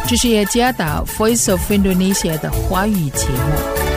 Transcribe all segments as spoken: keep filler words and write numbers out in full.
这是耶加达 Voice of Indonesia 的华语节目。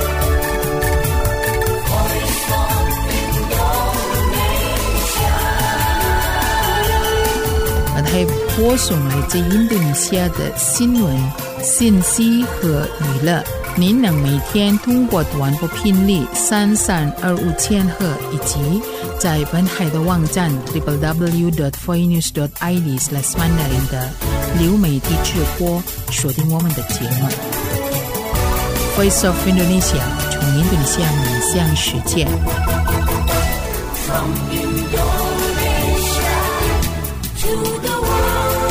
本台播送来自印度尼西亚的新闻、信息和娱乐。您能每天通过短波频率三三二五千赫，以及在本台的网站 double-u double-u double-u dot voice news dot i d slash mandarin 的流媒体直播锁定我们的节目。Voice of Indonesia 从印度尼西亚面向世界。From Indonesia to the world.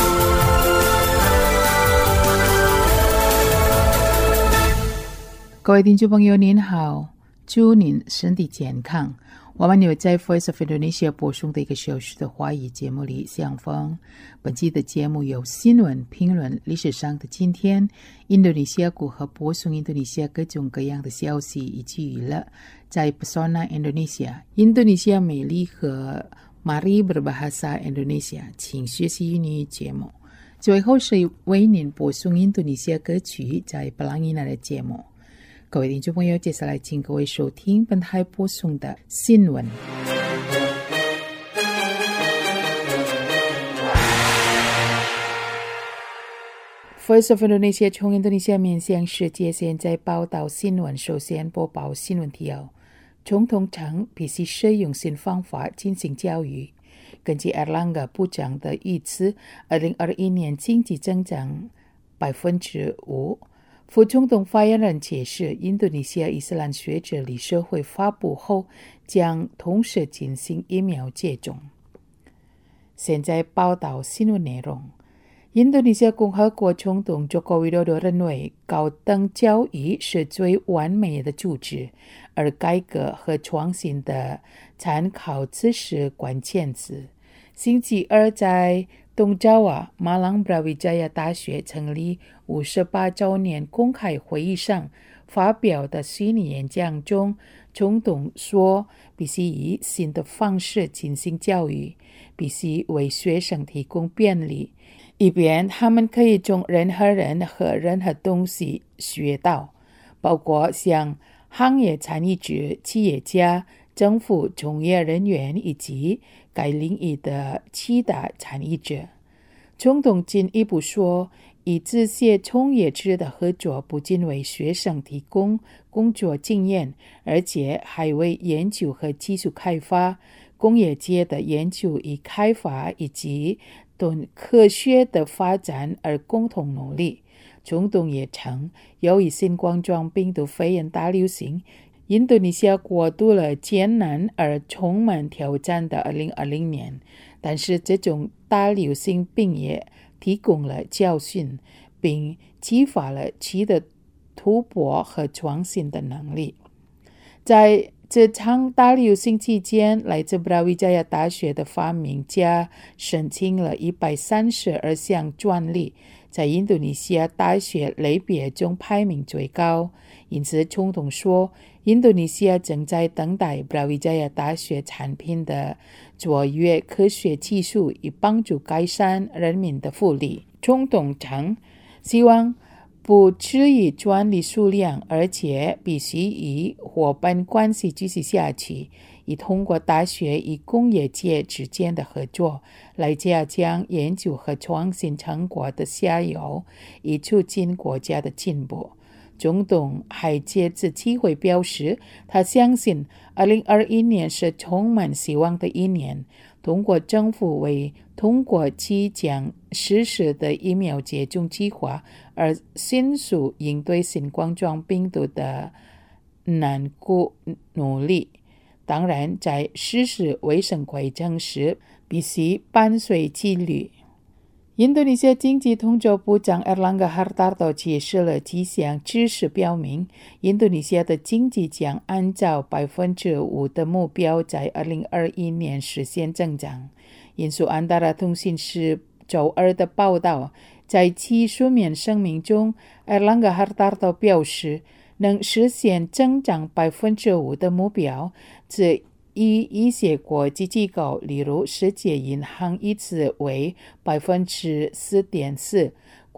各位听众朋友您好，祝您身体健康。我们有在 Voice of Indonesia 播送的一个小时的华语节目里相逢。本期的节目有新闻、评论、历史上的今天、印度尼西亚如何播送印度尼西亚各种各样的消息以及娱乐。在 Pesona Indonesia 印度尼西亚美丽和 Mari Berbahasa Indonesia 请学习英语节目。最后是为您播送印度尼西亚歌曲在布朗伊纳的节目。各位听众朋友，接下来请各位收听本台播送的新闻。Voice of Indonesia 从印度尼西亚面向世界，现在报道新闻。首先播报新闻提要：总统称必须使用新方法进行教育。根据 Erlangga 部长的预测，二零二一年经济增长百分之五。副总统发言人解释，印度尼西亚伊斯兰学者理事会发布后将同时进行疫苗接种。现在报道新闻内容。印度尼西亚共和国总统 Joko Widodo 认为高等教育是最完美的组织，而改革和创新的参考只是关键词。星期二在东爪哇马朗布拉维加亚大学成立五十八周年公开会议上发表的虚拟演讲中，总统说必须以新的方式进行教育，必须为学生提供便利，以便他们可以从任何人和任何东西学到，包括像行业参与者、企业家、政府从业人员以及该领域的其他参与者。总统进一步说，与这些从业者的合作不仅为学生提供工作经验，而且还为研究和技术开发、工业界的研究与开发以及对科学的发展而共同努力。总统也称，由于新冠状病毒肺炎大流行，印度尼西亚过渡了艰难而充满挑战的二零二零年，但是这种大流行病也提供了教训，并激发了其的突破和创新的能力。在这场大流行期间，来自布拉维加亚大学的发明家申请了一百三十二项专利，在印度尼西亚大学类别中排名最高。因此总统说，印度尼西亚正在等待布拉维加亚大学产品的卓越科学技术，以帮助改善人民的福利。总统称，希望不止于专利数量，而且必须以伙伴关系继续下去，以通过大学与工业界之间的合作来加强研究和创新成果的下游，以促进国家的进步。总统还借此机会表示，他相信二零二一年是充满希望的一年，通过政府为通过即将实施的疫苗接种计划而迅速应对新冠状病毒的难过努力。当然，在实施卫生规程时必须伴随纪律。印度尼西亚经济统筹部长 Erlangga Hartarto 解释了几项知识，表明印度尼西亚的经济将按照百分之五的目标在二零二一年实现增长。印度安达拉通信社周二的报道，在其书面声明中 Erlangga Hartarto 表示，能实现增长百分之五的目标，这以一些国际机构，例如世界银行，以此为百分之四点四，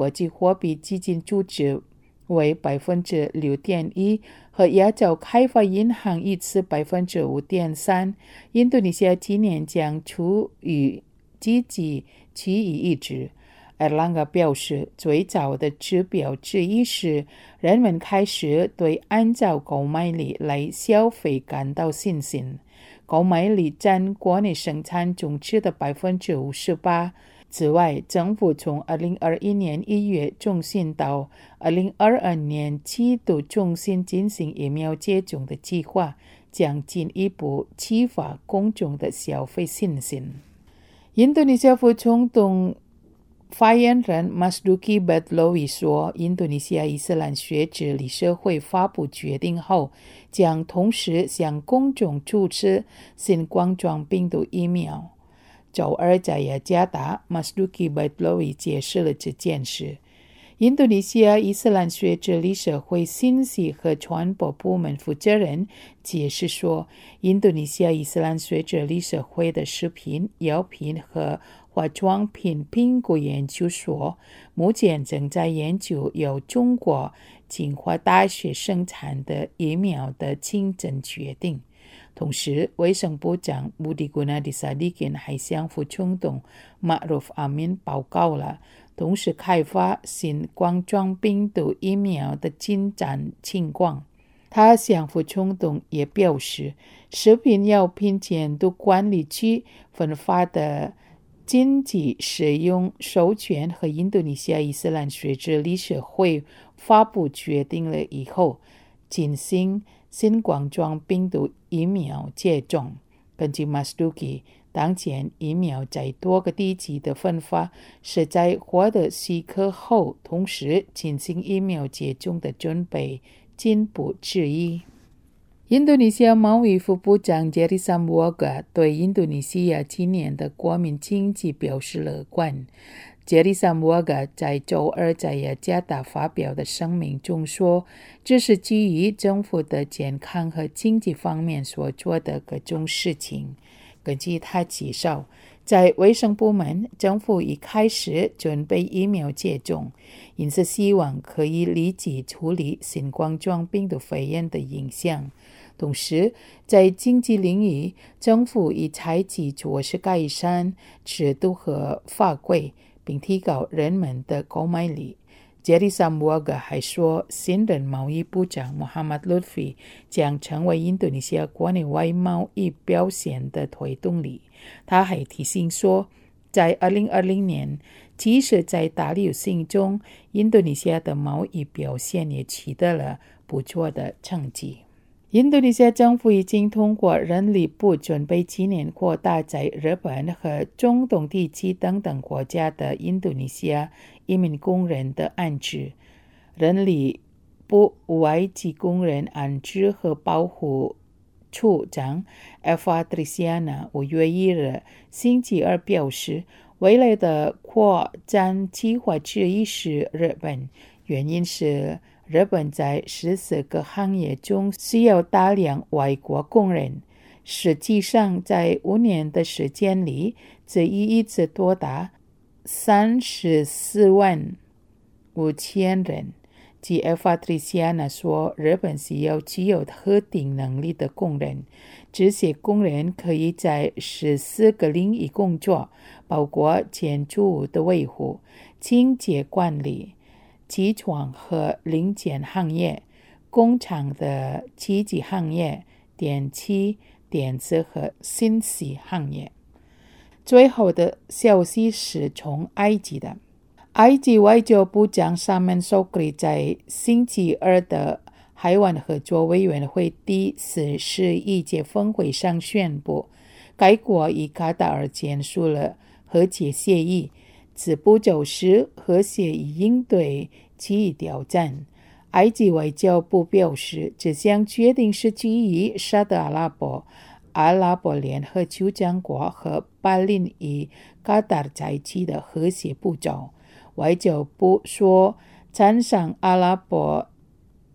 国际货币基金组织为百分之六点一，和亚洲开发银行一次百分之五点三。印度尼西亚今年将处于积极区域一直。埃尔朗加表示，最早的指标之一是人们开始对按照购买力来消费感到信心。购买力占国内生产总值的百分之五十八。此外，政府从二零二一年一月中旬到二零二二年季度中旬进行疫苗接种的计划，将进一步激发公众的消费信心。印度尼西亚副总统发言人 Masduki Batlowi 说，印度尼西亚伊斯兰学者理事会发布决定后，将同时向公众注射新冠状病毒疫苗。周二在雅加达 Masduki Batlowi 解释了这件事。印度尼西亚伊斯兰学者理事会信息和传播部门负责人解释说，印度尼西亚伊斯兰学者理事会的食品、药品和化妆品评估研究所目前正在研究由中国清华大学生产的疫苗的竞争决定。同时，卫生部长 Budi Gunadisadikin 还向副总统 Ma'ruf Amin 报告了同时开发新冠状病毒疫苗的进展情况。他向副总统也表示，食品药品监督管理局分发的紧急使用授权和印度尼西亚伊斯兰学者理事会发布决定了以后，进行新冠状病毒疫苗接种。根据 Masduki， 当前疫苗在多个地区的分发是在获得许可后同时进行疫苗接种的准备进步之一。印度尼西亚贸易副部长 Jerry Sambuaga 对印度尼西亚今年的国民经济表示乐观。Jerry Sambuaga 在周二在雅加达发表的声明中说，这是基于政府的健康和经济方面所做的各种事情。根据他介绍，在卫生部门，政府已开始准备疫苗接种，因此希望可以立即处理新冠状病毒肺炎的影响。同时，在经济领域，政府已采取措施改善制度和法规，并提高人们的购买力。Jerry Sambuaga 还说，新任贸易部长 Muhammad Lutfi 将成为印度尼西亚国内外贸易表现的推动力。他还提醒说，在二零二零年，即使在大流行中，印度尼西亚的贸易表现也取得了不错的成绩。印度尼西亚政府已经通过人力部准备今年扩大在日本和中东地区等等国家的印度尼西亚移民工人的安置。人力部外籍工人安置和保护处长 Eva Trisiana 五月一日星期二表示，未来的扩展计划之一是日本，原因是日本在十四个行业中需要大量外国工人。实际上，在五年的时间里，这一直多达三十四万五千人。据 Eva Trisiana 说，日本需要具有特定能力的工人。这些工人可以在十四个领域工作，包括建筑物的维护、清洁管理、机床和零件行业、工厂的机器行业、电气、电子和信息行业。最后的消息是从埃及的。埃及外交部长 Samen Sokri 在星期二的海湾合作委员会第四十一届峰会上宣布，该国与卡塔尔签署了和解协议，此步就是和谐以应对其余挑战。埃及外交部表示，这项决定是基于沙特阿拉伯、阿拉伯联合酋长国和巴林与卡塔尔在一起的和谐步骤。外交部说，赞赏阿拉伯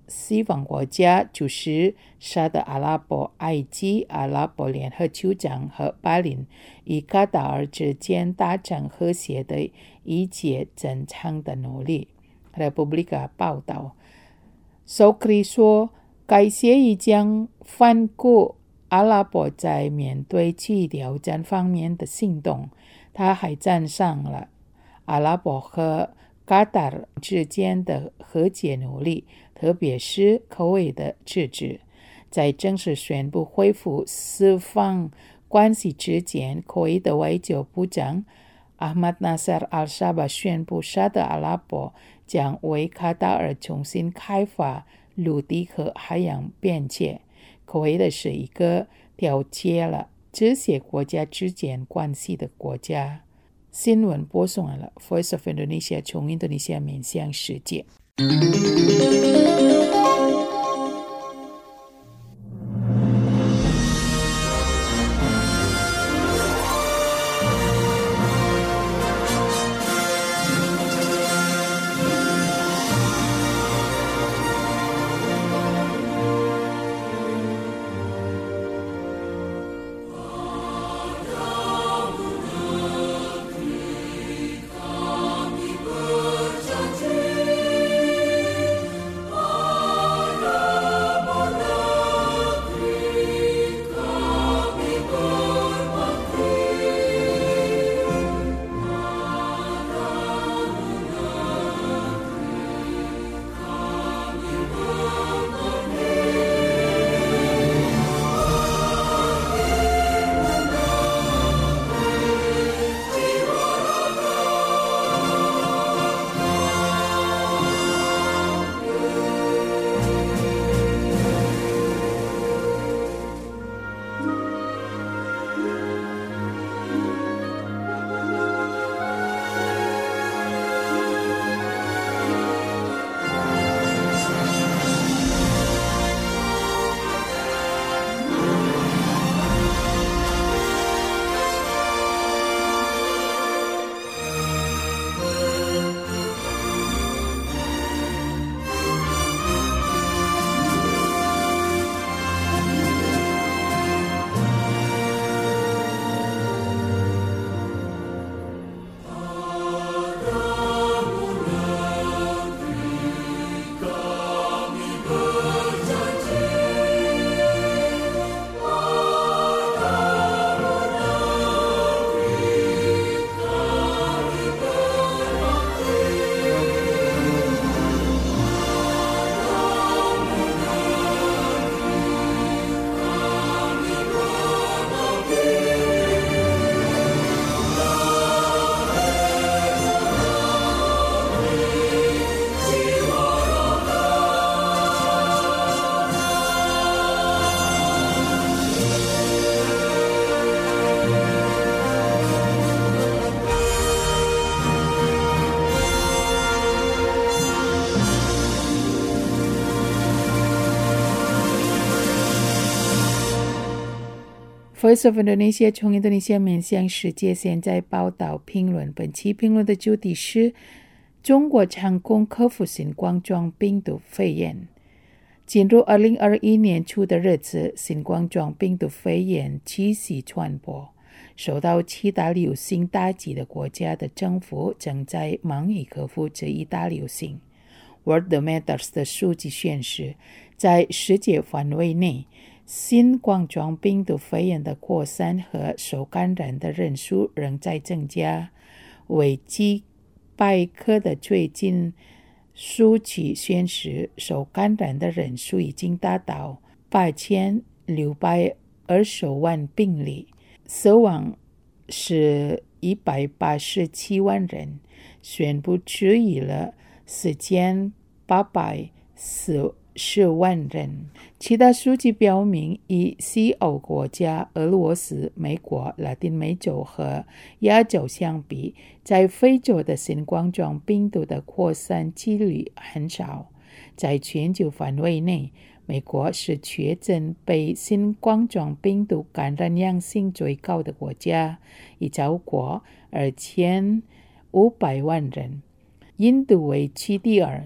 西方国家就是沙特阿拉伯、埃及、阿拉伯联合酋长和巴林与卡塔尔之间达成和谐的一切正常的努力。Republika 报道，苏克里说，该协议将反顾阿拉伯在面对区域挑战方面的行动。他还赞赏了阿拉伯和卡塔尔之间的和解努力，特别是科威的支持。在正式宣布恢复四方关系之前，科威的外交部长阿马纳萨尔·阿沙巴宣布，沙特阿拉伯将为卡塔尔重新开发陆地和海洋边界。科威的是一个调节了这些国家之间关系的国家。新闻播送完了 Voice of Indonesia 从印度尼西亚面向世界。Voice of Indonesia 从印度尼西亚面向世界，现在报道评论。本期评论的主题是中国成功克服新冠状病毒肺炎。进入二零二一年初的日子，新冠状病毒肺炎继续传播，受到其他流行打击的国家的政府正在忙于克服这一大流行。Worldometers 的数据显示，在世界范围内，新冠状病毒肺炎的扩散和受感染的人数仍在增加。维基百科的最近数据显示，受感染的人数已经达到八千六百二十万病例，死亡是一百八十七万人，宣布治愈了四千八百四十万人。其他数据表明，以西欧国家、俄罗斯、美国、拉丁美洲和亚洲相比，在非洲的新冠状病毒的扩散几率很少。在全球范围内，美国是确诊被新冠状病毒感染阳性最高的国家，已超过二千五百万人。印度为其第二，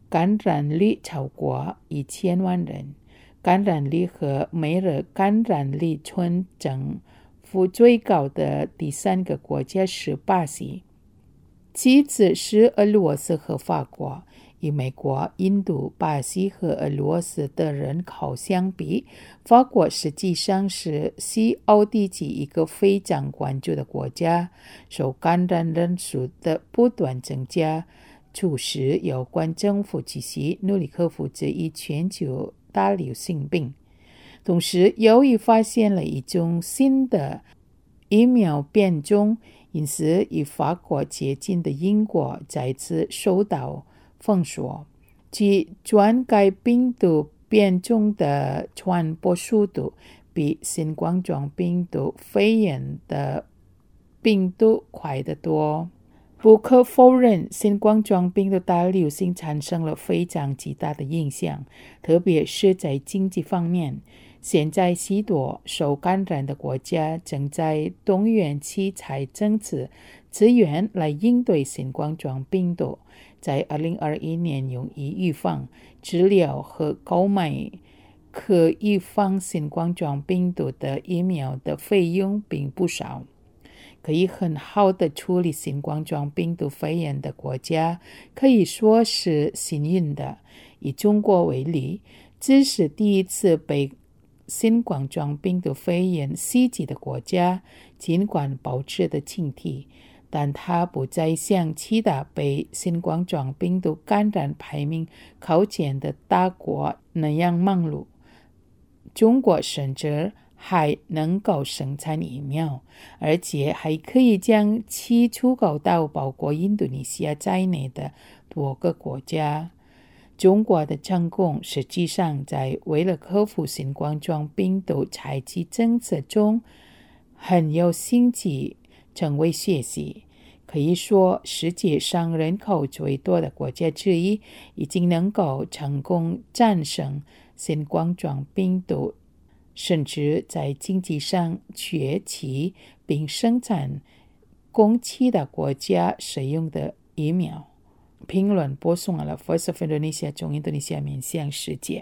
感染率超过一千万人，感染率和每日感染率村增幅最高的第三个国家是巴西，其次是俄罗斯和法国。以美国、印度、巴西和俄罗斯的人口相比，法国实际上是西欧地区一个非常关注的国家，受感染人数的不断增加，促使有关政府机器努力克服这一全球大流行病。同时，由于发现了一种新的疫苗变种，因此与法国接近的英国再次受到封锁，其转该病毒变种的传播速度比新冠状病毒肺炎的病毒快得多。不可否认，新冠状病毒大流行产生了非常极大的影响，特别是在经济方面。现在许多受感染的国家正在动员其财政资资源来应对新冠状病毒。在二零二一年用于预防、治疗和购买可预防新冠状病毒的疫苗的费用并不少。可以很好的处理新冠状病毒肺炎的国家可以说是幸运的。以中国为例，这是第一次被新冠状病毒肺炎袭击的国家，尽管保持的警惕，但它不再像其他被新冠状病毒感染排名靠前的大国那样忙碌。中国甚至还能够生产疫苗，而且还可以将其出口到包括印度尼西亚在内的多个国家。中国的成功实际上在为了克服新冠状病毒采取政策中很有心机，成为学习。可以说，世界上人口最多的国家之一已经能够成功战胜新冠状病毒，甚至在经济上崛起，并生产供其他国家使用的疫苗。评论播送了 Voice of Indonesia 中印度尼西亚面向世界。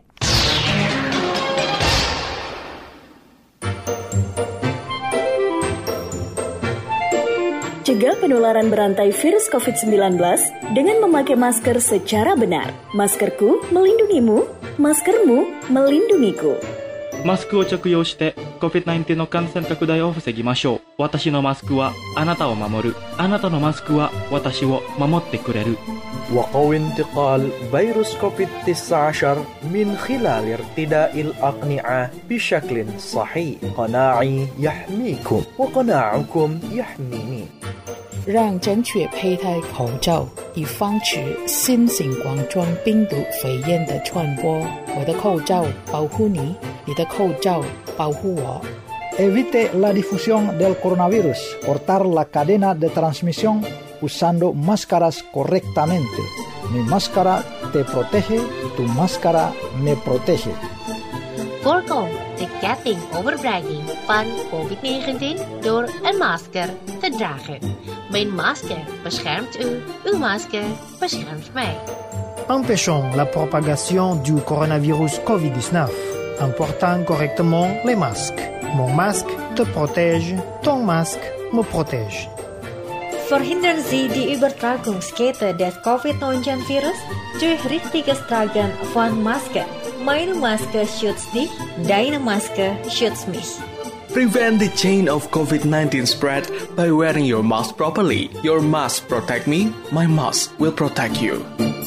Cegah penularan berantai virus covid sembilan belas dengan memakai masker secara benar. Maskerku melindungimu, maskermu melindungiku. マスクを着用して コビッドナインティーン の感染拡大を防ぎましょう。私のマスクはあなたを守る。あなたのマスクは私を守ってくれる。 وقوي انتقال فيروس كوفيد تسعة عشر من خلال ارتداء الأقنعة بشكل صحيح. قناعي يحميكم وقناعكم يحميني. 让正确佩戴口罩，以防止新型冠状病毒肺炎的传播。我的口罩保护你，你的口罩保护我。 Evite la difusión del coronavirus. Cortar la cadena de transmisión usando máscaras correctamente. Mi máscara te protege, tu máscara me protege. Voorkom de ketting overbrenging van covid negentien door een masker te dragen. Mijn masker beschermt u, uw masker beschermt mij. Empêchons la propagation du coronavirus covid dix-neuf en portant correctement les masques. Mon masque te protège, ton masque me protège. Verhindern Sie die Übertragungskette des covid neunzehn virus durch richtiges Tragen von Maske. Meine Maske schützt dich, deine Maske schützt mich. Prevent the chain of covid nineteen spread by wearing your mask properly. Your mask protect me, my mask will protect you.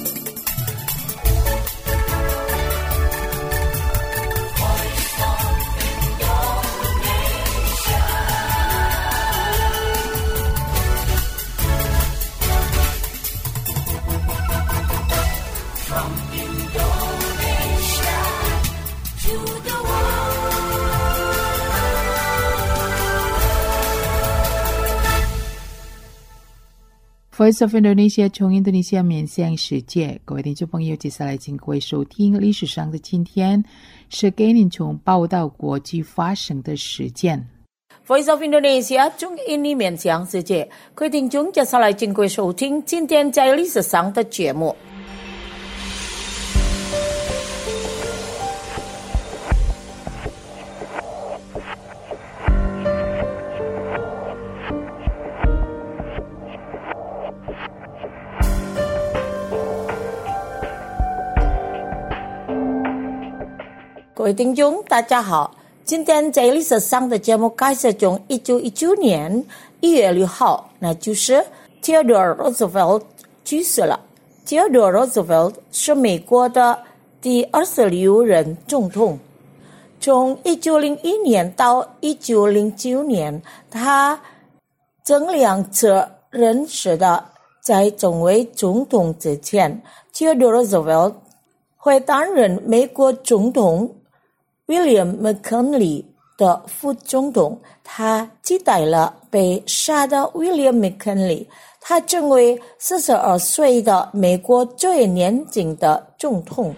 Voice of Indonesia 从印度尼西亚面向世界，各位听众朋友，接下来请各位收听历史上的今天，是给您从报道国际发生的事件。 Voice of Indonesia 中印尼面向世界，各位听众接下来请各位收听今天在历史上的节目。 各位听众，大家好。今天在历史上的节目开始从一九一九年一月六号，那就是 Theodore Roosevelt 去世了。Theodore Roosevelt 是美国的第二十六任总统。从一九零一年到一九零九年，他曾两次任职的。在成为总统之前 ，Theodore Roosevelt 会担任美国总统 William McKinley 的副总统。他取代了被杀的 William McKinley， 他成为四十二岁的美国最年轻的总统。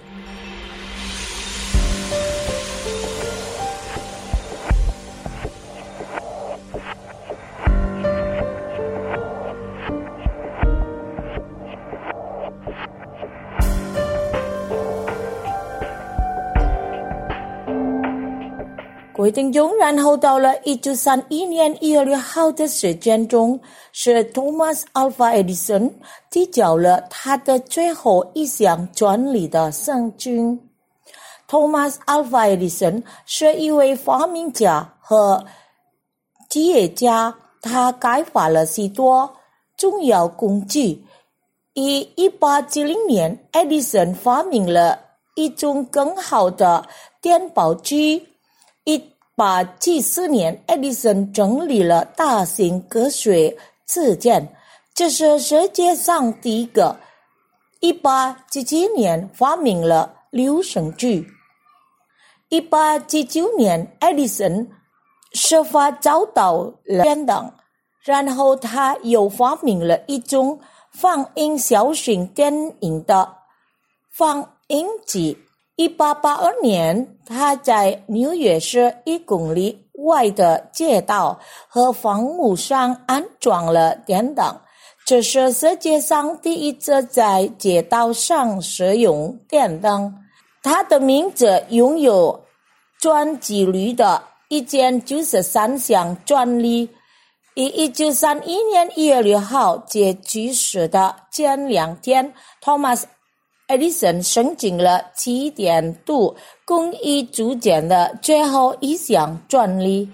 各位听众，然后到了一九三一年一月六号的时间中，是 Thomas Alva Edison 提交了他的最后一项专利的申请。Thomas Alva Edison 是一位发明家和企业家，他开发了许多重要工具。于一八七零年 ，Edison 发明了一种更好的电报机。一八七四年 ，Edison 整理了大型科学字典，这是世界上第一个。一八七七年发明了留声机。一八七九年 ，Edison 设法找到了电灯，然后他又发明了一种放映小型电影的放映机。一八八二年，他在纽约市一公里外的街道和房屋上安装了电灯，这是世界上第一次在街道上使用电灯。他的名字拥有专辑率的一千九十三项专利。于一九三一年一月六号接去世的前两天 ，Thomas Edison 申请了起点度工艺组件的最后一项专利。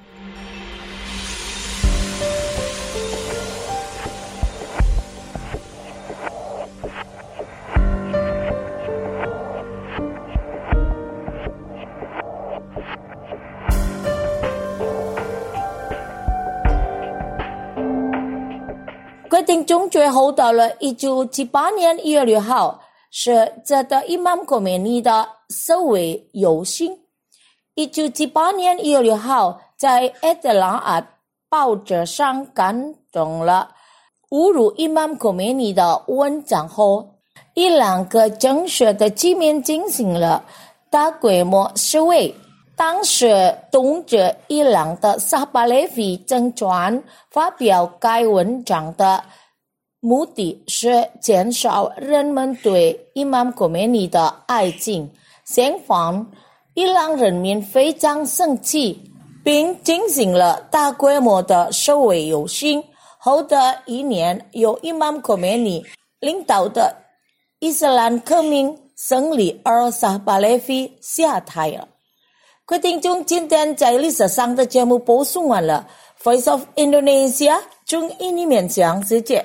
规定中最后到了一九七八年一月六号。是这的伊曼科梅尼的首位游行。一九七八年一月六号，在埃德拉阿报纸上刊登了侮辱伊曼科梅尼的文章后，伊朗各城市的居民进行了大规模示威。当时统治伊朗的萨巴雷夫政权发表该文章的目的是减少人们对伊曼科梅尼的爱情。相反，伊朗人民非常生气，并进行了大规模的示威游行。后的一年，由伊曼科梅尼领导的伊斯兰革命胜利，而萨巴雷夫下台了。各位听众，今天在历史上的节目播送完了。Voice of Indonesia 中印尼面向世界。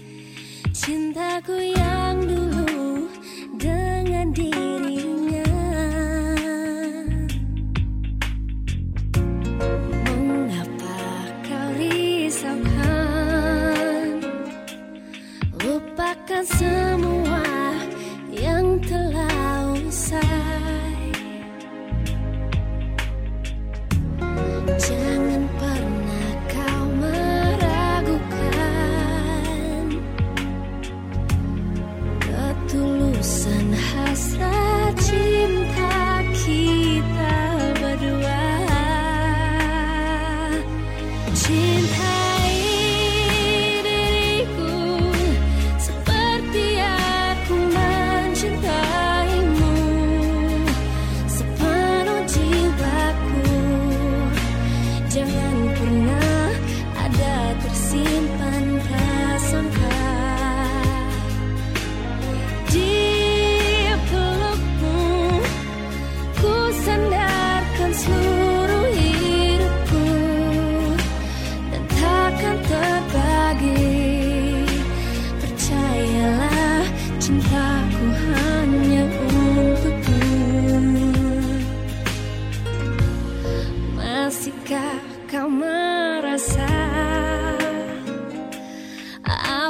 Cintaku yang dulu dengan dirinya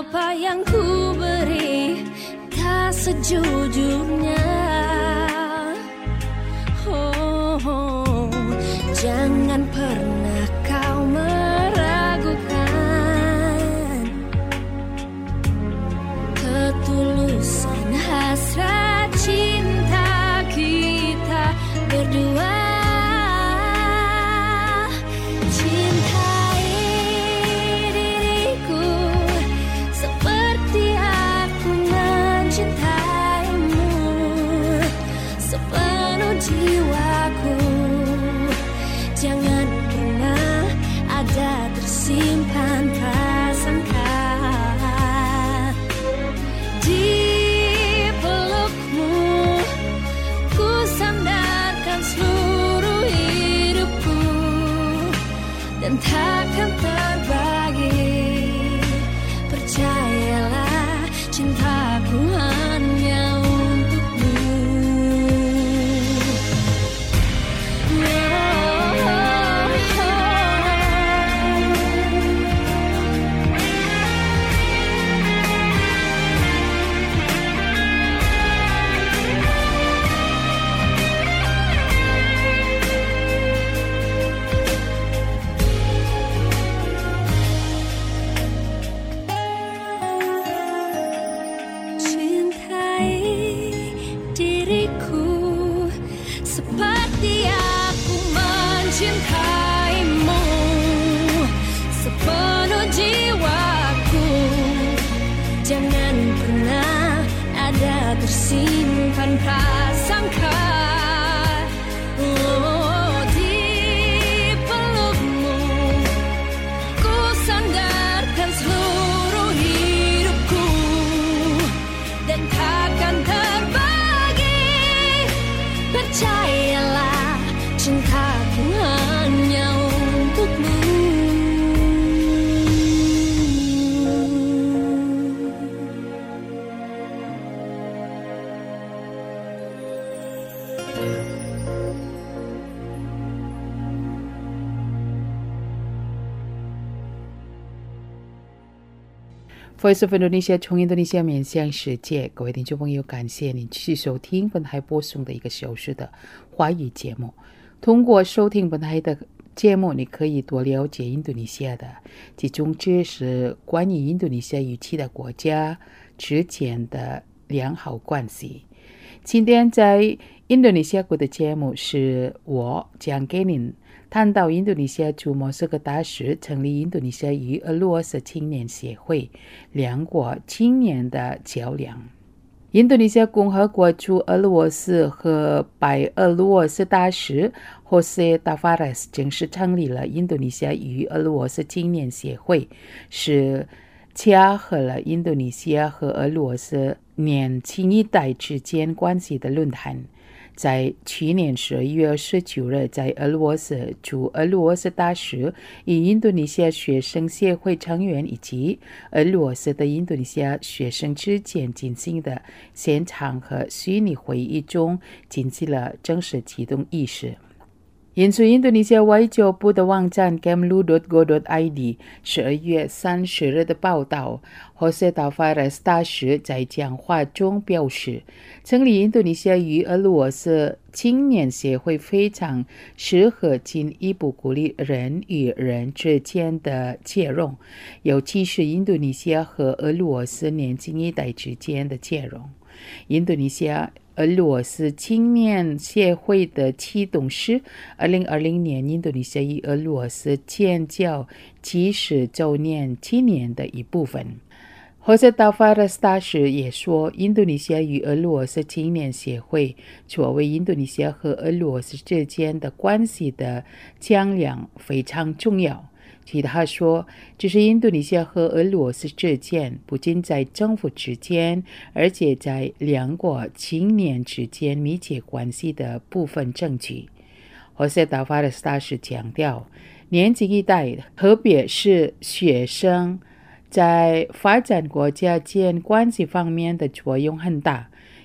apa yang ku beri tak sejujurnya. Oh, oh, jangan pernah kau meragukan ketulusan hasrat cinta kita berdua. Jiwaku, jangan pernah ada tersimpan prasangka. Di pelukmu ku sandarkan seluruh hidupku dan takkan terbagi. Percayalah, cintaku hanya seperti aku mencintaimu sepenuh jiwaku. Jangan pernah ada tersimpan prasangka. Oh, di pelukmu ku sandarkan seluruh hidupku dan takkan terbagi. Percayalah, cintaku hanya untukmu. Voice of Indonesia 从印度尼西亚面向世界，各位听众朋友，感谢您继续收听本台播送的一个小时的华语节目。通过收听本台的节目，你可以多了解印度尼西亚的几种知识，关于印度尼西亚与其他国家之间的良好关系。今天在印度尼西亚国的节目是我讲给您谈到印度尼西亚驻莫斯科大使成立印度尼西亚与俄罗斯青年协会，两国青年的较量。印度尼西亚共和国驻俄罗斯和白俄罗斯大使 Jose Tavares 正式成立了印度尼西亚与俄罗斯青年协会，是洽合了印度尼西亚和俄罗斯年轻一代之间关系的论坛。在去年十一月二十九日，在俄罗斯驻俄罗斯大使与印度尼西亚学生协会成员以及俄罗斯的印度尼西亚学生之间进行的现场和虚拟会议中进行了正式启动仪式。引述印度尼西亚外交部的网站 kemlu dot go dot i d 十二月三十日的报道， Jose Tavares 大使在讲话中表示，成立印度尼西亚与俄罗斯青年协会非常适合进一步鼓励人与人之间的接融，尤其是印度尼西亚和俄罗斯年轻一代之间的接融。印度尼西亚俄罗斯青年协会的启动是二零二零年印度尼西亚与俄罗斯建交七十周年纪念的一部分。Jose Tavares 大使也说，印度尼西亚与俄罗斯青年协会作为印度尼西亚和俄罗斯之间的关系的桥梁非常重要。据他说，这是印度尼西亚和俄罗斯之间不仅在政府之间，而且在两国青年之间密切关系的部分证据。Jose Tavares 大使强调，年轻一代，特别是学生，在发展国家间关系方面的作用很大，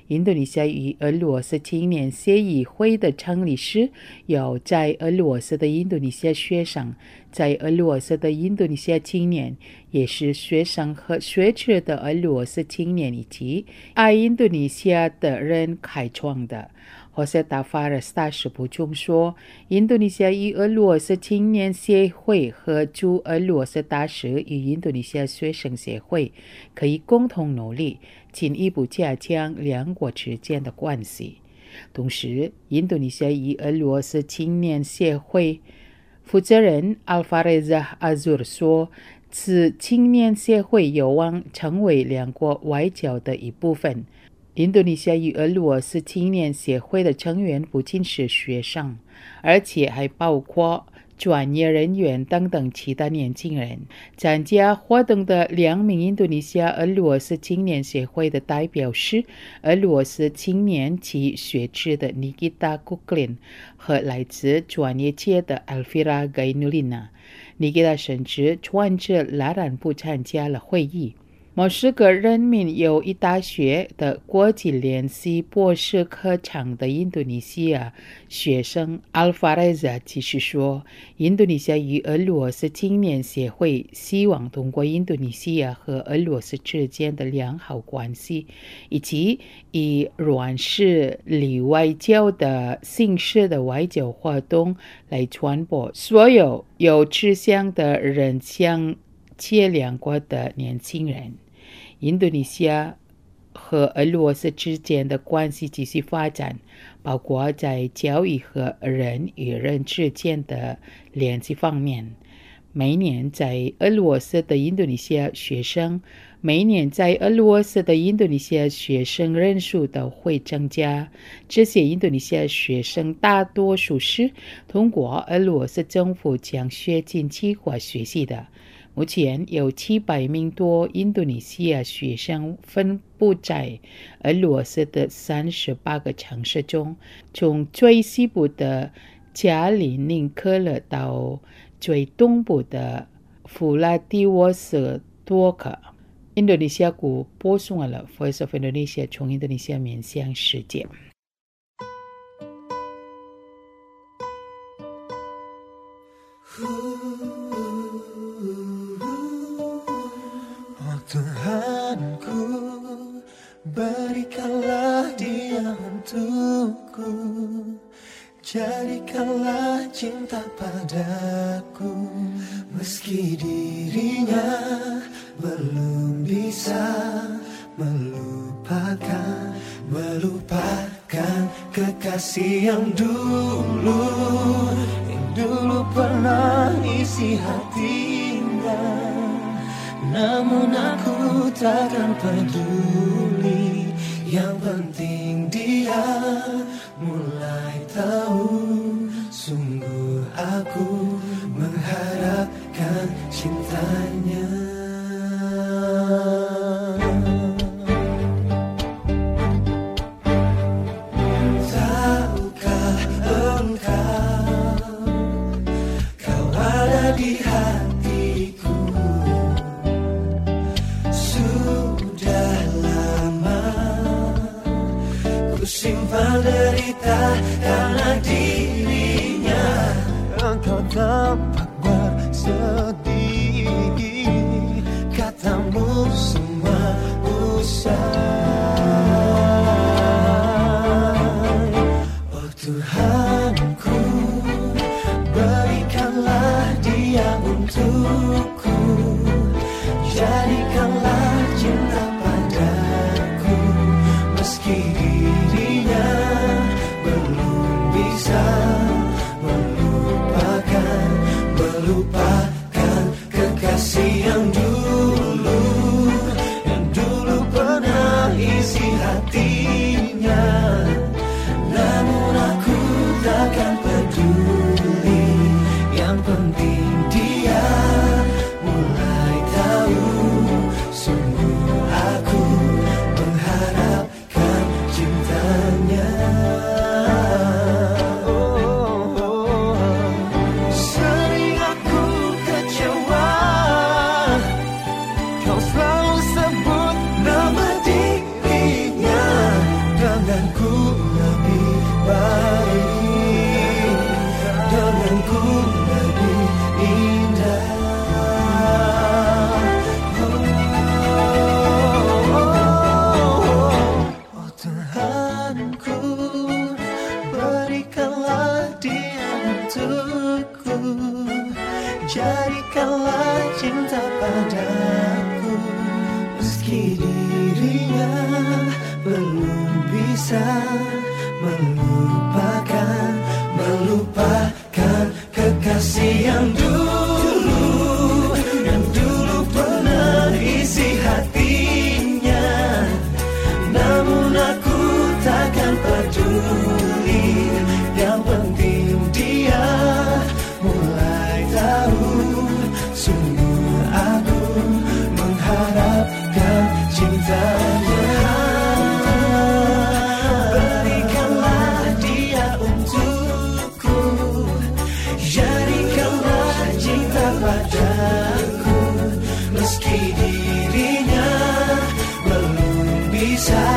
印度尼西亚与俄罗斯青年协议会的成立时，有在俄罗斯的印度尼西亚学生，在俄罗斯的印度尼西亚青年，也是学生和学者的俄罗斯青年以及爱印度尼西亚的人开创的。Jose Tavares 大使补充说，印度尼西亚与俄罗斯青年协会和驻俄罗斯大使与印度尼西亚学生协会可以共同努力，进一步加强两国之间的关系。同时，印度尼西亚与俄罗斯青年协会负责人 Alvarez Azur 说，此青年协会有望成为两国外交的一部分。印度尼西亚与俄罗斯青年协会的成员不仅是学生，而且还包括专业人员等等其他年轻人。参加活动的两名印度尼西亚俄罗斯青年协会的代表是俄罗斯青年及学者的 Nikita Kuklin 和来自专业界的 Elvira Gainulina。Nikita 甚至穿着拉染布参加了会议。莫斯科人民友谊大学的国际联系博士课程的印度尼西亚学生 Alvarez 继续说，印度尼西亚与俄罗斯青年协会希望通过印度尼西亚和俄罗斯之间的良好关系，以及以软式里外交的形式的外交活动来传播所有有志向的人向这两国的年轻人。印度尼西亚和俄罗斯之间的关系继续发展，包括在教育和人与人之间的联系方面。每年在俄罗斯的印度尼西亚学生，每年在俄罗斯的印度尼西亚学生人数都会增加。这些印度尼西亚学生大多数是通过俄罗斯政府奖学金计划学习的。目前有七百名多印度尼西亚学生分布在俄罗斯的三十八个城市中，从最西部的加里宁科勒到最东部的弗拉迪沃斯多克。印度尼西亚国播送了 Voice of Indonesia 从印度尼西亚面向世界。 Tuhanku, berikanlah dia untukku, jadikanlah cinta padaku, meski dirinya belum bisa melupakan, melupakan kekasih yang dulu, yang dulu pernah isi hatinya. Namun aku takkan peduli, yang penting dia mulai tahu, sungguh aku mengharapkan cintanya. Tahukah engkau, kau ada di hati simpan derita karena dirinya. Engkau tampak bersedih, katamu semua usai. Oh Tuhanku, berikanlah dia untukku, jadikanlah cinta padaku, meski dirinya belum bisa bisa melupakan, melupakan kekasih yang dulu, yang dulu pernah isi hatinya. Namun aku takkan peduli, yang penting dia mulai tahu. Sungguh aku mengharapkan cintanya. Berikanlah dia untukku, jadikanlah cinta padaku. Meski dirinya belum bisa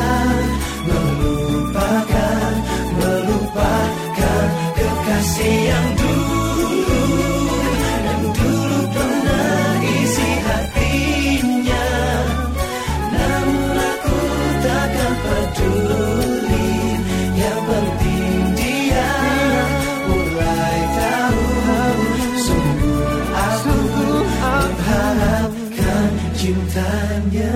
melupakan, melupakan kekasih yang dulu, yang dulu pernah isi hatinya. Namun aku takkan peduli, yang penting dia mulai tahu. Sungguh aku mengharapkan cintanya.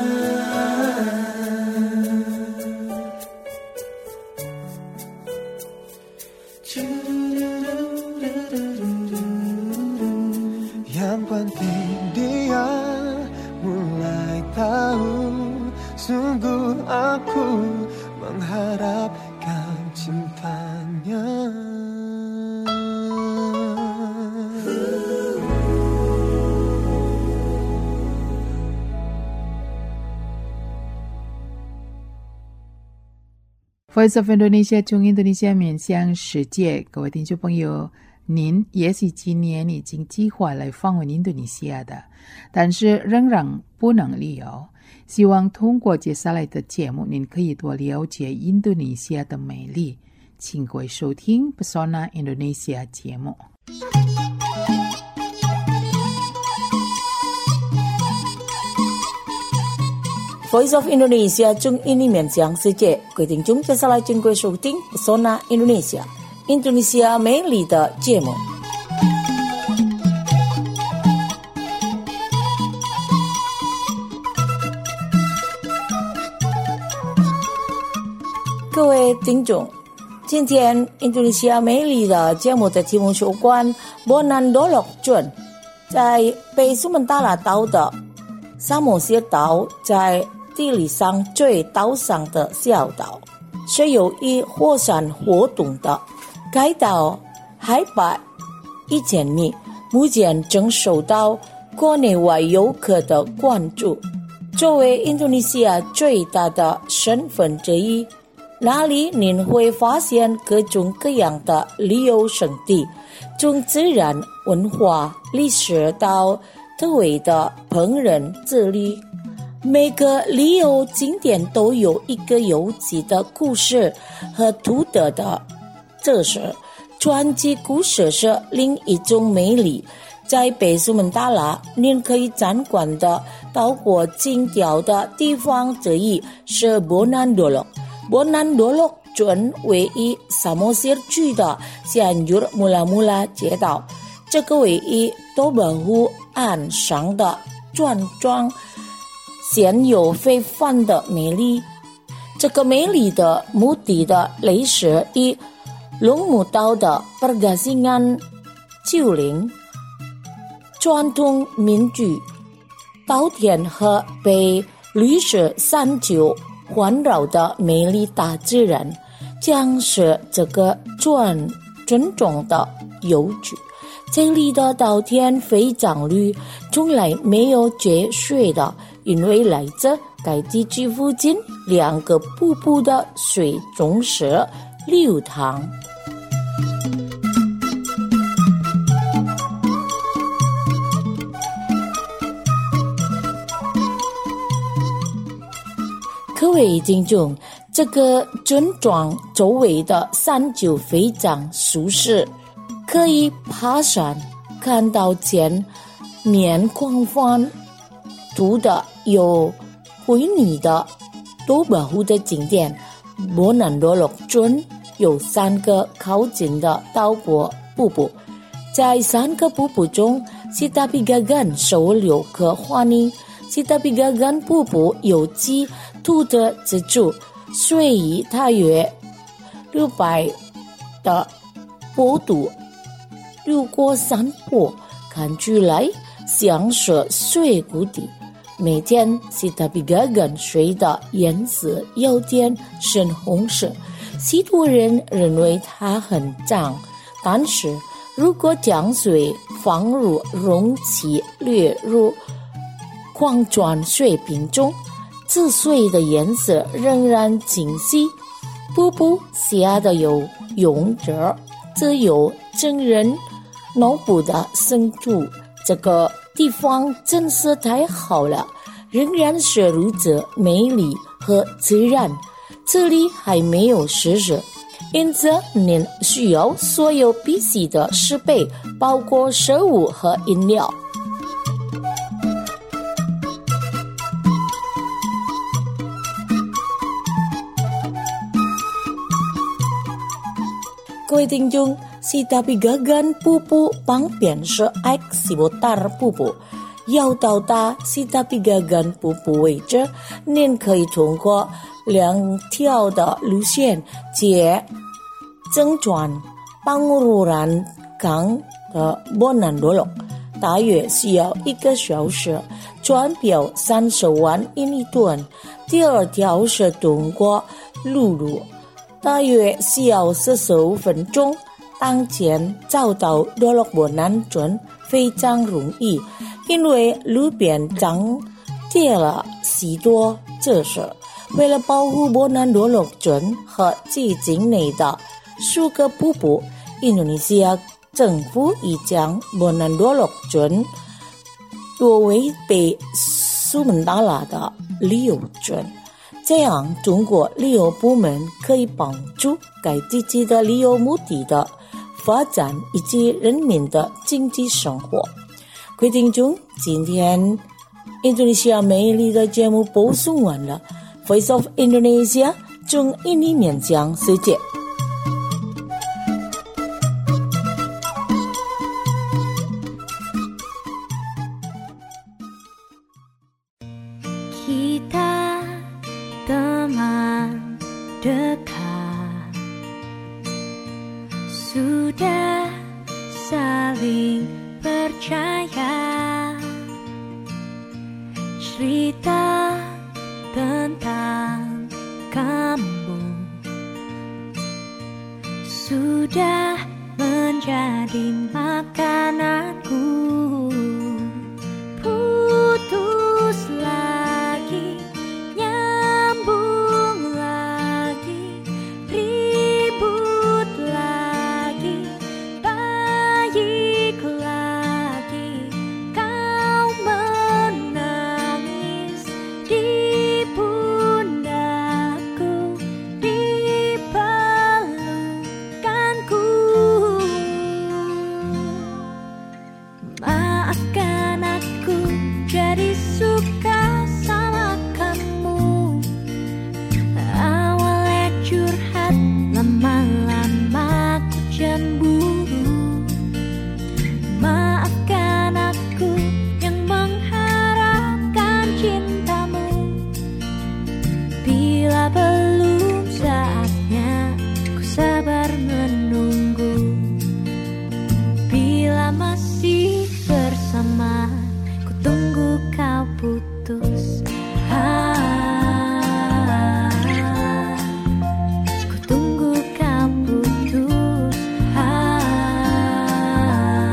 Yang penting dia mulai tahu. Sungguh aku mengharapkan cintanya. Voice of Indonesia 从印度尼西亚面向世界，各位听众朋友，您也许今年已经计划来访问印度尼西亚的，但是仍然不能旅游。希望通过接下来的节目，您可以多了解印度尼西亚的美丽。请各位收听 Pesona Indonesia 节目。 Voice of Indonesia 中印尼面向世界，各位听众，接下来请各位收听 Pesona Indonesia 印度尼西亚美丽的节目。各位听众，今天印度尼西亚美丽的节目的题目是有关 Bonandolok 郡，在北苏门答腊岛的萨摩歇岛，在地理上最岛上的小岛，是由于火山活动的。该岛海拔一千米，目前正受到国内外游客的关注。作为印度尼西亚最大的省份之一，那里您会发现各种各样的旅游胜地，从自然、文化、历史到特味的烹饪之旅。每个旅游景点都有一个有趣的故事和独特的特色，传奇故事是另一种美丽。在北苏门答腊，您可以参观的岛国景点的地方之一是 Bonandolok。Bonandolok 郡位于萨摩歇区的县域穆拉穆拉街道，这个位于多巴湖岸上的村庄现有非凡的美丽。这个美丽的墓地的历史与龙目岛的 Pergasingan 丘陵、传统民居、稻田和被绿色山丘环绕的美丽大自然，将是这个村尊重的优质。这里的稻田非常绿，从来没有结水的，因为来自该地区附近两个瀑布的水总是流淌。各位听众，这个村庄周围的山丘非常舒适，可以爬山，看到前面广泛图的有灰泥的多巴湖的景点。Bonandolok 郡有三个靠近的岛国瀑布，在三个瀑布中 Sitapigagan 受游客欢迎。Sitapigagan 瀑布有其独特之处， 所以大约六百的坡度，路过山坡，看出来像是水谷底。每天西达比嘎干水的颜色有点深红色，许多人认为它很脏，但是如果将水放入容器略入矿泉水瓶中，这水的颜色仍然清晰。瀑布下的有泳者，则有证人脑部的深度。这个地方真是太好了，仍然是如此美丽和自然。这里还没有实施，因此您需要所有必须的设备，包括食物和饮料。各位听众，西达比嘎干瀑布旁边是埃克西博塔尔瀑布。要到达西达比嘎干瀑布位置，您可以通过两条的路线接正转邦鲁兰港的波南多洛，大约需要一个小时，船票三十万英里吨。第二条是通过陆路，大约需要四十五分钟。当前找到多洛波南村非常容易，因为路边长贴了许多设施。为了保护波南多洛村和其境内的数个瀑布，印度尼西亚政府已将波南多洛村作为被苏门答腊的旅游村。这样，中国旅游部门可以帮助该地区的旅游目的的发展以及人民的经济生活。各位听众，今天印度尼西亚美丽的节目播送完了。Voice of Indonesia 中印尼面向世界。 Kita teman dekat, sudah saling percaya, cerita tentang kamu sudah menjadi makananku. Putus lagi, nyambung lagi, ribut lagi, baik lagi. Kau menangis di pundakku, di pelukanku. Maafkan aku jadi suka sama kamu. Awalnya curhat, lama-lama ku cemburu. Maafkan aku yang mengharapkan cintamu. Bila belum saatnya, ku sabar menunggu. Bila masih bersama, ku tunggu kau putus. Ah, ku tunggu kau putus. Ah,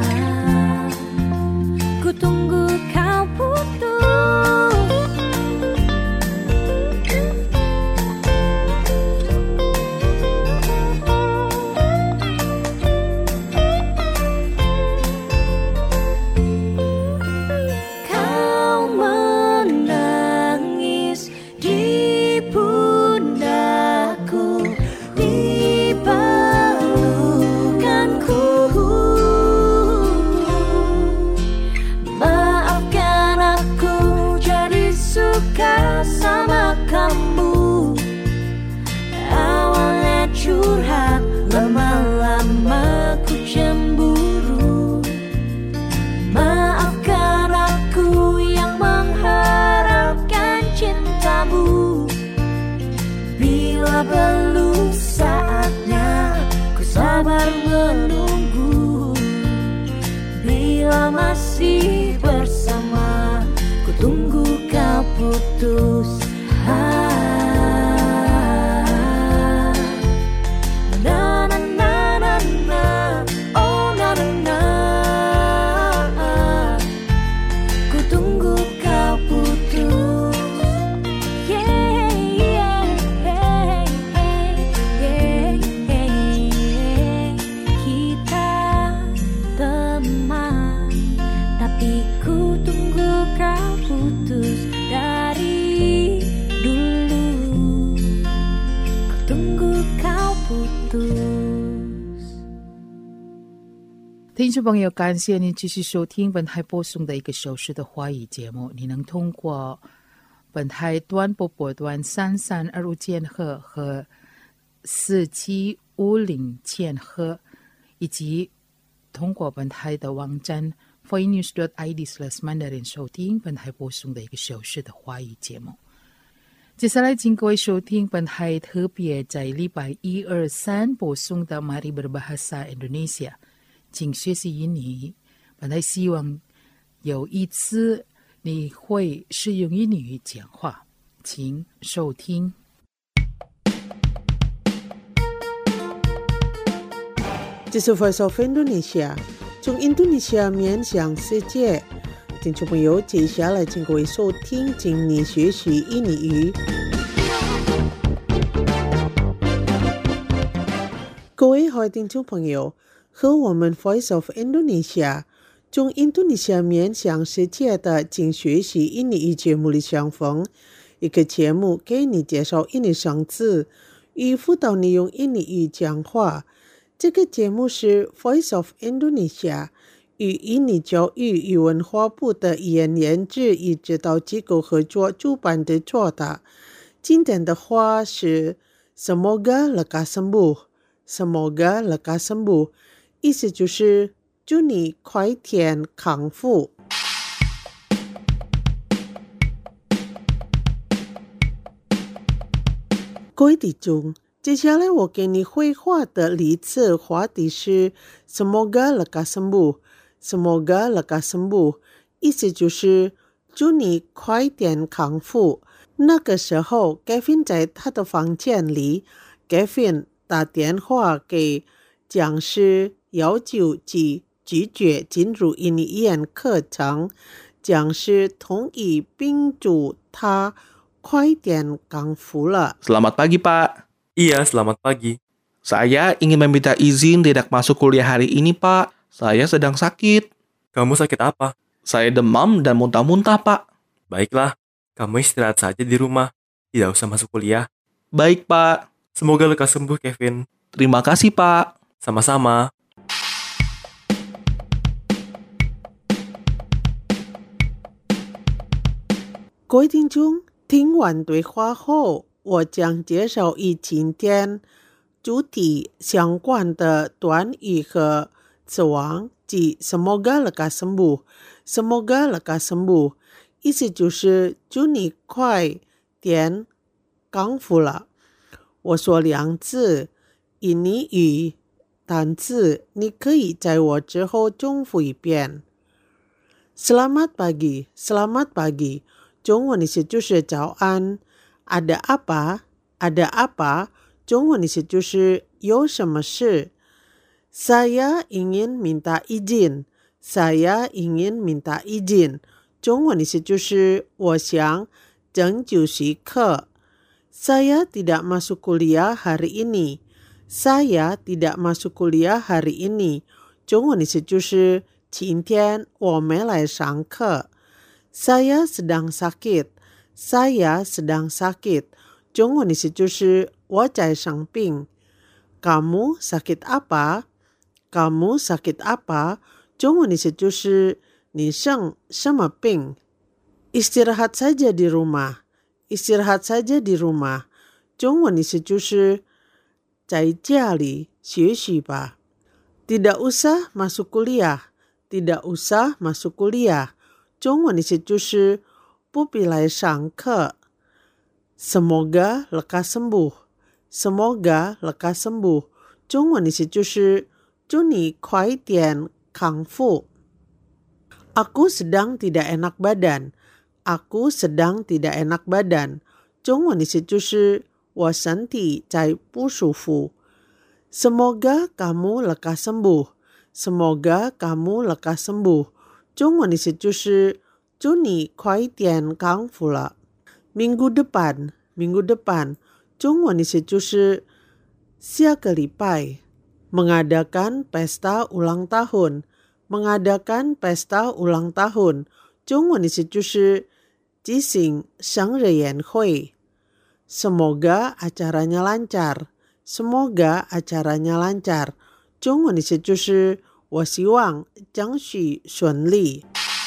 ku tunggu kau putus. Kau menangis di pundakku, di pelukanku. Maafkan aku jadi suka sama kamu. Awalnya curhat, lama-lama ku cemburu. Maafkan aku yang mengharapkan cintamu. Bila putus. Ah, na na na na na, oh na na na. Ku tunggu kau putus. Yeah, yeah, yeah, yeah, yeah. Kita teman, tapi ku tunggu kau putus dari dulu. Ku tunggu kau putus. 听众朋友，感谢您继续收听本台播送的一个小时的华语节目。你能通过本台短波波段三三二五千赫和四七五零千赫，以及通过本台的网站 voinews dot i d slash mandarin 收听本台播送的一个小时的华语节目。接下来请各位收听本台特别在礼拜一、二、三播送的 Mari Berbahasa Indonesia， 请学习英语。本台希望有一次你会使用英语讲话，请收听。 这是 Voice of Indonesia， 从印度尼西亚面向世界。听众朋友，接下来请各位收听今年学习印尼语。各位好，听众朋友，和我们 Voice of Indonesia 从印度尼西亚面向世界的请学习印尼语节目里相逢。一个节目给你介绍印尼生字，与辅导你用印尼语讲话。这个节目是 Voice of Indonesia 与印尼教育与文化部的语言研制与指导机构合作主办的做的。今天的话是 Semoga lekas sembuh， Semoga lekas sembuh， 意思就是祝你快点康复。各位弟兄，接下来我给你绘画的例子话题是 Semoga lekas sembuh， Semoga lekas sembuh， 意思就是祝你快点康复。那个时候 Kevin 在他的房间里， Kevin 打电话给讲师，要求其拒绝进入印尼语言课程。讲师同意并祝他快点康复了。 Selamat pagi, Pak. Iya, selamat pagi. Saya ingin meminta izin tidak masuk kuliah hari ini, Pak. Saya sedang sakit. Kamu sakit apa? Saya demam dan muntah-muntah, Pak. Baiklah, kamu istirahat saja di rumah. Tidak usah masuk kuliah. Baik, Pak. Semoga lekas sembuh, Kevin. Terima kasih, Pak. Sama-sama. 各位听众，听完对话后，我将介绍与今天主题相关的短语和词王，即 Semoga lekas sembuh， Semoga lekas sembuh， 意思就是祝你快点康复了。我说两字印尼语单字，你可以在我之后重复一遍。Selamat pagi， Selamat pagi， 中文意思就是早安。Ada apa， Ada apa， 中文意思就是有什么事。Saya ingin minta izin， Saya ingin minta izin， 中文意思就是我想征求许可。Saya tidak masuk kuliah hari ini， Saya tidak masuk kuliah hari ini， 中文意思就是今天我没来上课。Saya sedang sakit， Saya sedang sakit， 中文意思就是我在生病。Kamu sakit apa？ Kamu sakit apa？ 中文意思就是你生什么病。Istirahat saja di rumah， Istirahat saja di rumah， 中文意思就是在家里学习吧。Tidak usah masuk kuliah， Tidak usah masuk kuliah， 中文意思就是不必来上课。Semoga lekas sembuh， Semoga lekas sembuh， 中文意思就是祝你快点康复。Aku sedang tidak enak badan， aku sedang tidak enak badan. 中文意思就是我身体在不舒服。Semoga kamu lekas sembuh. Semoga kamu lekas sembuh. 中文意思就是祝你快一点康复了。Minggu depan, minggu depan. 中文意思就是下个礼拜。Mengadakan pesta ulang tahun. Mengadakan pesta ulang tahun. 中文意思就是举行生日宴会。Semoga acaranya lancar. Semoga acaranya lancar. 中文意思就是我希望争取顺利。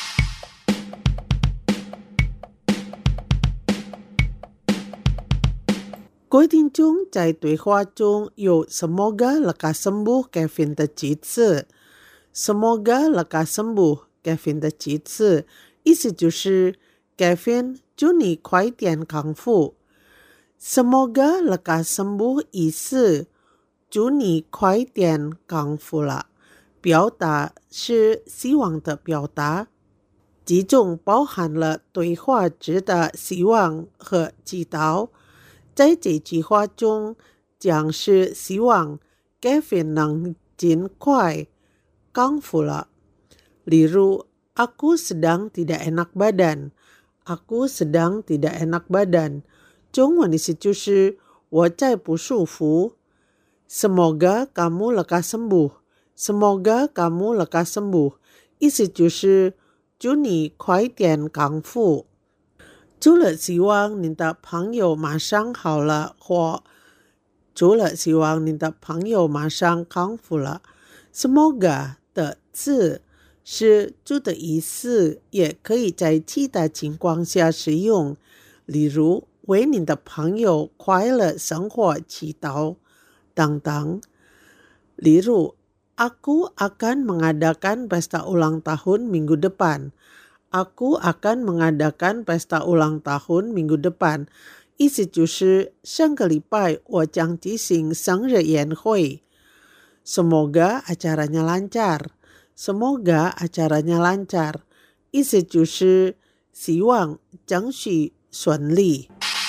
各位听众，在对话中有 Semoga lekas sembuh Kevin 的句子。Semoga lekas sembuh Kevin 的句子，意思就是 Kevin 祝你快点康复。Semoga lekas sembuh 意思祝你快点康复了。表达是希望的表达，其中包含了对话时的希望和祈祷。在这句话中，将是希望 Kevin 能尽快康复了。例如 aku sedang tidak enak badan. Aku sedang tidak enak badan. 中文意思就是我在不舒服。Semoga kamu lekas sembuh. Semoga kamu lekas sembuh. 意思就是祝你快点康复。除了希望您的朋友马上好了，或除了希望您的朋友马上康复了。Semoga 的字是祝的意思，也可以在其他情况下使用，例如为您的朋友快乐生活祈祷等等。例如 Aku akan mengadakan pesta ulang tahun minggu depan. Aku akan mengadakan pesta ulang tahun minggu depan. 意思就是上个礼拜我将举行生日宴会。Semoga acaranya lancar. Semoga acaranya lancar. 意思就是希望争取顺利。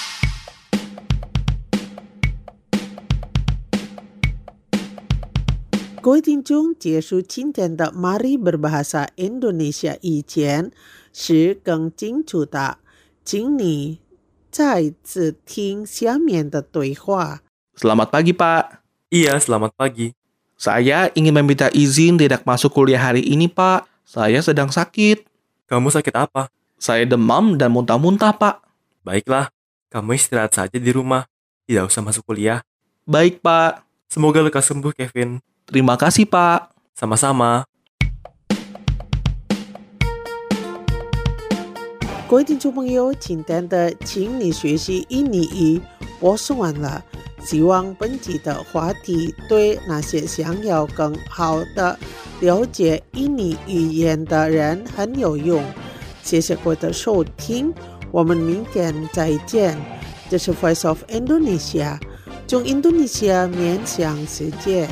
各位听众，结束今天的 Mari Berbahasa Indonesia 以前是更清楚的，请你再次听下面的对话。 Selamat pagi, Pak. Iya, selamat pagi. Saya ingin meminta izin tidak masuk kuliah hari ini, Pak. Saya sedang sakit. Kamu sakit apa? Saya demam dan muntah-muntah, Pak. Baiklah, kamu istirahat saja di rumah. Tidak usah masuk kuliah. Baik, Pak. Semoga lekas sembuh, Kevin. Terima kasih, Pak. Sama-sama. 各位听众朋友，今天的请你学习印尼语播送完了，希望本集的话题对那些想要更好的了解印尼语言的人很有用。谢谢各位的收听，我们明天再见。这是 Voice of Indonesia， 从印度尼西亚面向世界。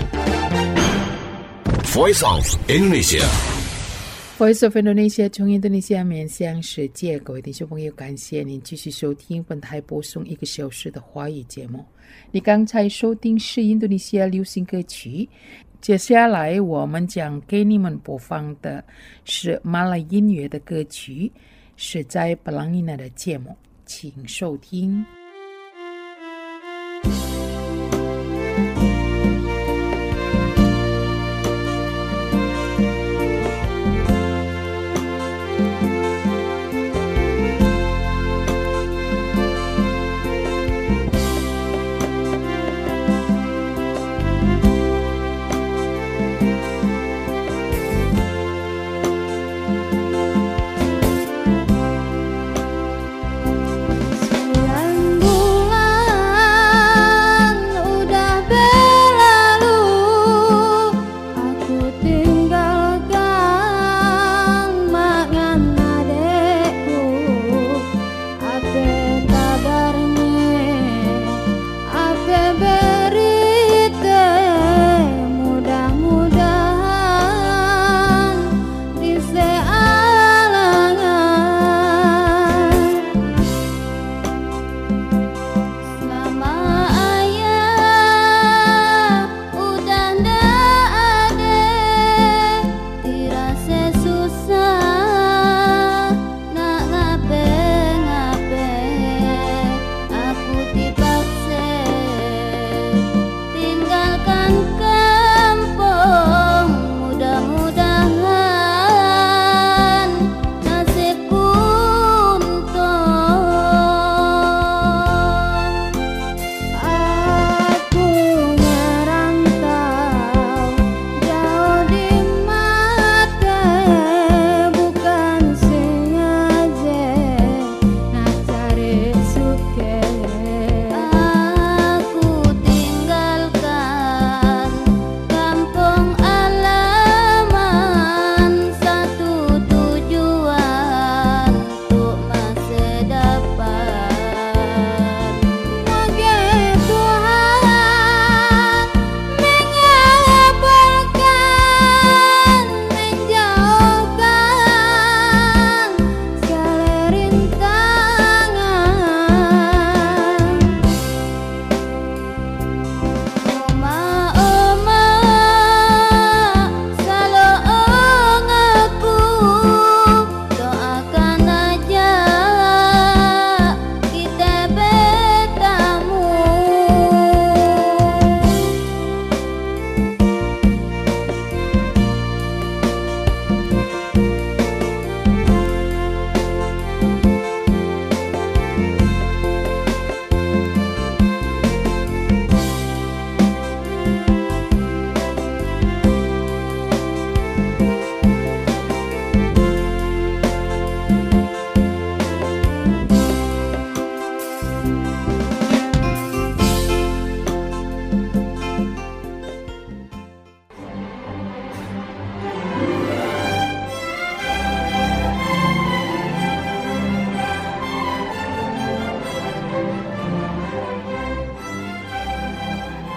Voice of Indonesia。 Voice of Indonesia 从印度尼西亚面向世界，各位听众朋友，感谢您继续收听本台播送一个小时的华语节目。你刚才收听是印度尼西亚流行歌曲，接下来我们将给你们播放的是马来音乐的歌曲，是在布朗伊娜的节目，请收听。 Sayang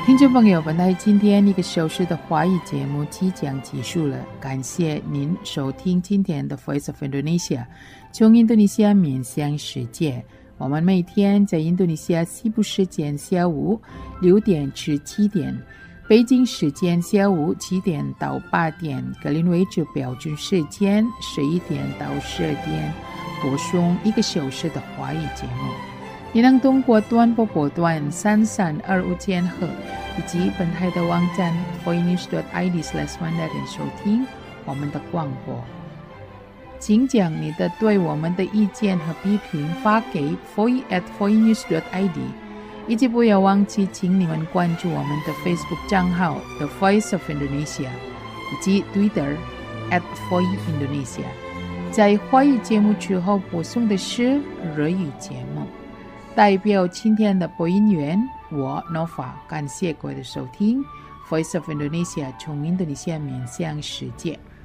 听众朋友，本台今天一个小时的华语节目即将结束了，感谢您收听今天的 Voice of Indonesia 从印度尼西亚面向世界。我们每天在印度尼西亚西部时间下午六点至七点，北京时间下午七点到八点，格林威治标准时间十一点到十二点播送一个小时的华语节目。你能通过短波波段三三二五千赫以及本台的网站 voinews dot i d slash mandarin 收听我们的广播。请将你的对我们的意见和批评发给 voice at voinews dot i d， 以及不要忘记请你们关注我们的 Facebook 账号 The Voice of Indonesia 以及 Twitter at voice indonesia。 在华语节目之后播送的是日语节目。代表今天的播音员我 Nova 感谢各位的收听 Voice of Indonesia 从印度尼西亚面向世界。